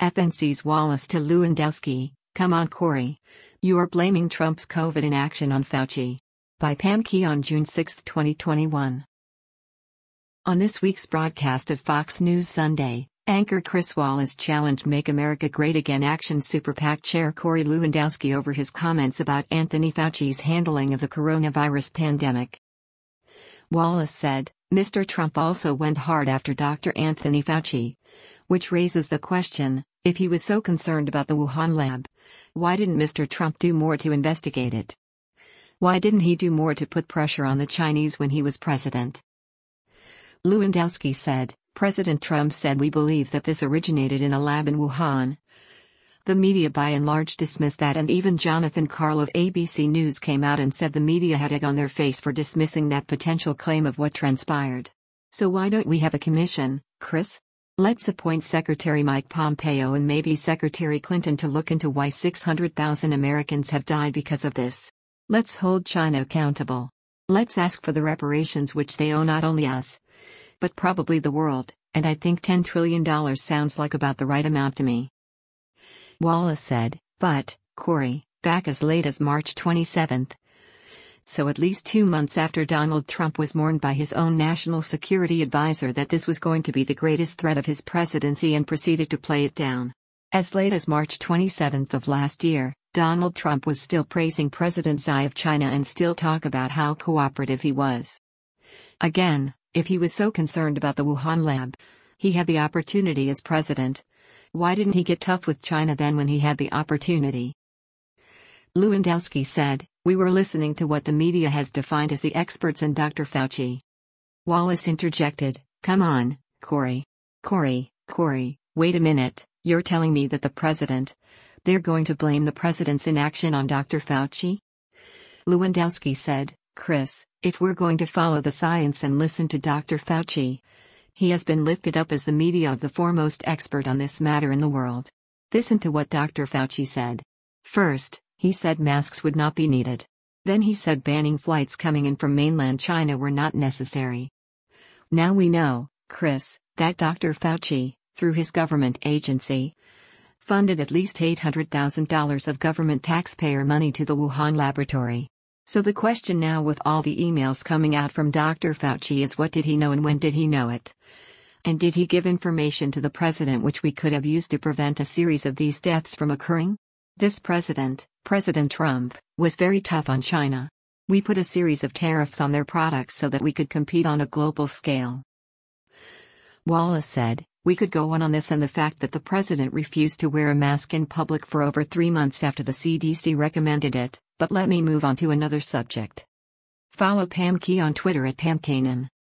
FNC's Wallace to Lewandowski, come on Corey. You are blaming Trump's COVID inaction on Fauci. By Pam Key on June 6, 2021. On this week's broadcast of Fox News Sunday, anchor Chris Wallace challenged Make America Great Again Action Super PAC chair Corey Lewandowski over his comments about Anthony Fauci's handling of the coronavirus pandemic. Wallace said, Mr. Trump also went hard after Dr. Anthony Fauci. Which raises the question, if he was so concerned about the Wuhan lab, why didn't Mr. Trump do more to investigate it? Why didn't he do more to put pressure on the Chinese when he was president? Lewandowski said, President Trump said we believe that this originated in a lab in Wuhan. The media by and large dismissed that, and even Jonathan Karl of ABC News came out and said the media had egg on their face for dismissing that potential claim of what transpired. So why don't we have a commission, Chris? Let's appoint Secretary Mike Pompeo and maybe Secretary Clinton to look into why 600,000 Americans have died because of this. Let's hold China accountable. Let's ask for the reparations which they owe not only us, but probably the world, and I think $10 trillion sounds like about the right amount to me. Wallace said, but, Corey, back as late as March 27. So at least 2 months after Donald Trump was warned by his own national security advisor that this was going to be the greatest threat of his presidency and proceeded to play it down. As late as March 27 of last year, Donald Trump was still praising President Xi of China and still talk about how cooperative he was. Again, if he was so concerned about the Wuhan lab, he had the opportunity as president. Why didn't he get tough with China then when he had the opportunity? Lewandowski said, we were listening to what the media has defined as the experts and Dr. Fauci. Wallace interjected, come on, Corey. Corey, wait a minute, you're telling me that the president, they're going to blame the president's inaction on Dr. Fauci? Lewandowski said, Chris, if we're going to follow the science and listen to Dr. Fauci, he has been lifted up as the media of the foremost expert on this matter in the world. Listen to what Dr. Fauci said. First, he said masks would not be needed. Then he said banning flights coming in from mainland China were not necessary. Now we know, Chris, that Dr. Fauci, through his government agency, funded at least $800,000 of government taxpayer money to the Wuhan laboratory. So the question now with all the emails coming out from Dr. Fauci is what did he know and when did he know it? And did he give information to the president which we could have used to prevent a series of these deaths from occurring? This president, President Trump, was very tough on China. We put a series of tariffs on their products so that we could compete on a global scale. Wallace said, we could go on this and the fact that the president refused to wear a mask in public for over 3 months after the CDC recommended it, but let me move on to another subject. Follow Pam Key on Twitter at PamKanan.